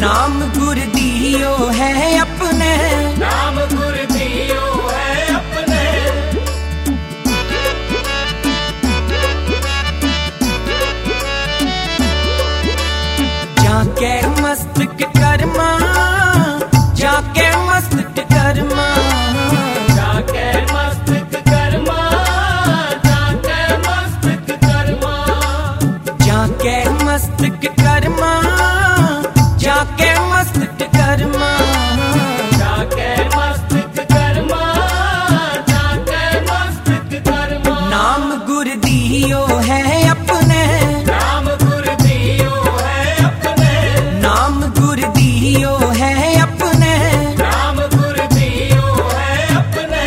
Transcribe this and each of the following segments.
नाम गुर दियो है अपने, नाम गुर दियो है अपने। जाके मस्तक कर्मा, जाके मस्तक कर्मा, जाके मस्तक कर्मा, जाके मस्तक कर्मा, जाके मस्तक कर्मा, जाके मस्तक कर्मा, जाके मस्तक कर्मा, जाके मस्तक कर्मा। नाम गुर दियो है अपने, नाम गुर दियो है अपने, नाम गुर दियो है अपने, नाम गुर दियो है अपने।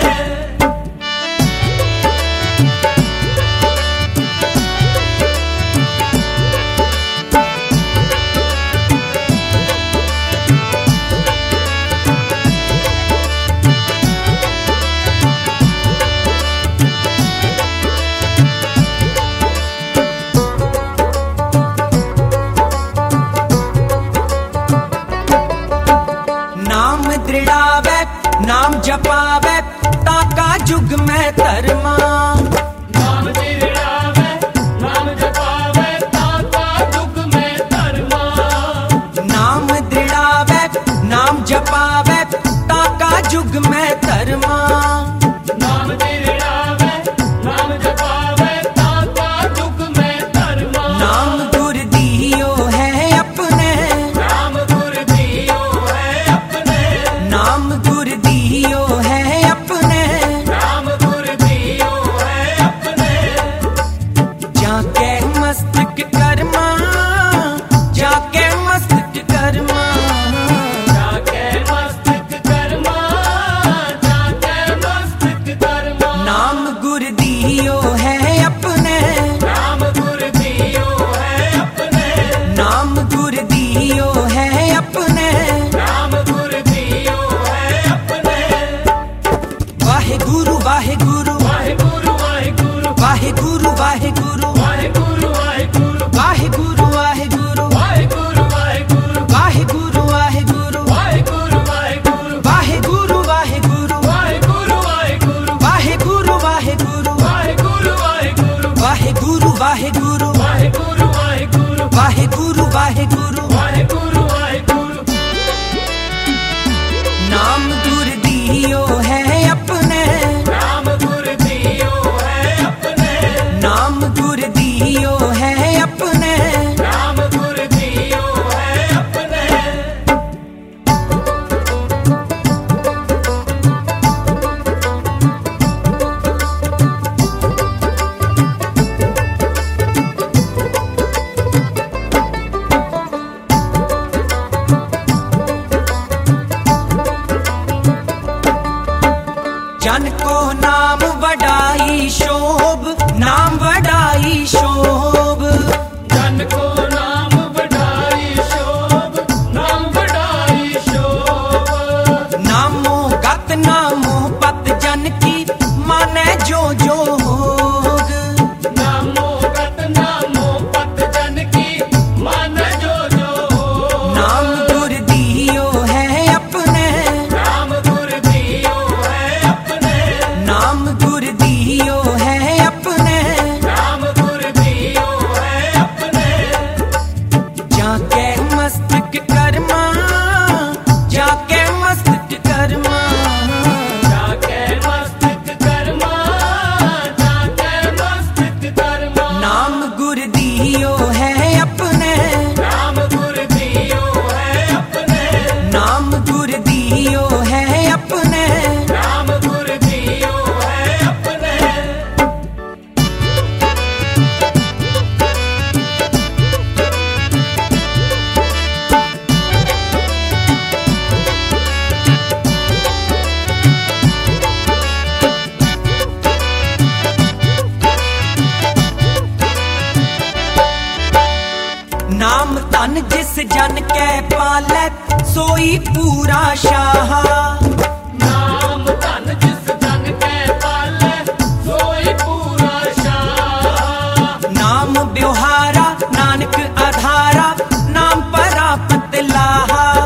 नाम दृढ़ावे नाम जपावे ताका जुग में धर्मा, नाम दृढ़ावे नाम जपावे ताका जुग में धर्मा, नाम दृढ़ावे नाम जपावे ताका जुग में धर्मा। नाम दृढ़ावे नाम जपावे ताका जुग में धर्मा। नाम गुर दियो है अपने, नाम गुर दियो है अपने, नाम गुर दियो है अपने, नाम गुर दियो है अपने। जाके मस्तक कर्मा, जाके मस्तक कर्मा, जाके मस्तक कर्मा, जाके मस्तक कर्मा। नाम गुर दियो है अपने, नाम गुर दियो है अपने, नाम गुर दियो है अपने, नाम गुर दियो है अपने। वाहे गुरु वाहे गुरु, वाहिगुरु वाहिगुरु, वाहे गुरु वाहे गुरु, वाहिगुरु वाहिगुरु, वाहे गुरु वाहे गुरु, वाहिगुरु वाहिगुरु, वाहे गुरु वाहे गुरु, वाहिगुरु वाहिगुरु, वाहे गुरु वाहे गुरु, वाहिगुरु वाहिगुरु, वाहे गुरु वाहे गुरु, वाहिगुरु वाहिगुरु, वाहे गुरु वाहे गुरु, वाहिगुरु वाहिगुरु, वाहे गुरु वाहे गुरु। वाहिगुरु वाहिगुरु। नाम गुर दियो है अपने, नाम गुर दियो है अपने, नाम गुर दियो है अपने, नाम गुर दियो है अपने। जन को नाम वडाई शोभ, नाम वडाई शोभ, जन को नाम बढ़ाई शोभ, नाम बढ़ाई शोभ। नामो गत नामो पत जन की माने जो जो होग। नामो गत नामो पत जन की मान जो जो हो। नाम गुर दियो है अपने, नाम गुर दियो है अपने, नाम गुर दियो है अपने, नाम गुर दियो है अपने। जाके मस्तक कर्मा, जाके मस्तक कर्मा, जाके मस्तक कर्मा, जाके मस्तक कर्मा। नाम गुर दियो है अपने, नाम गुर दियो है अपने, नाम गुर दियो है अपने, नाम गुर दियो है अपने। नाम तन जिस जन के पालै सोई पूरा शाह। नाम धन जिस जन के पाले सोई पूरा शाह। नाम ब्योहारा नानक आधारा नाम परापत लाहा।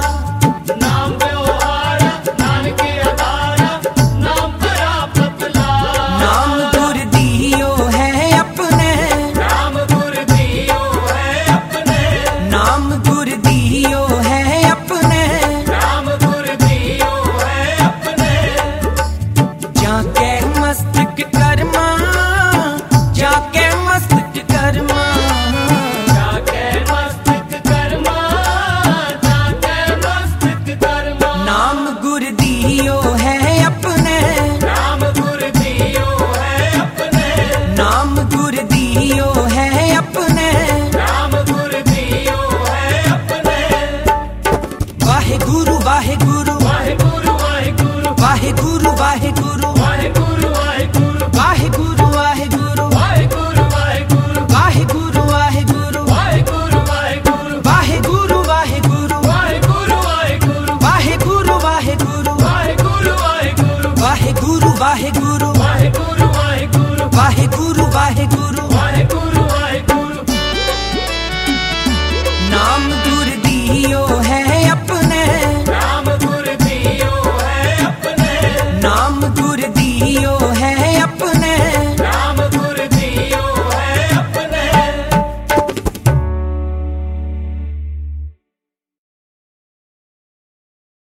वाहे गुरु वाहे गुरु वाहे गुरु वाहे गुरु वाहे गुरु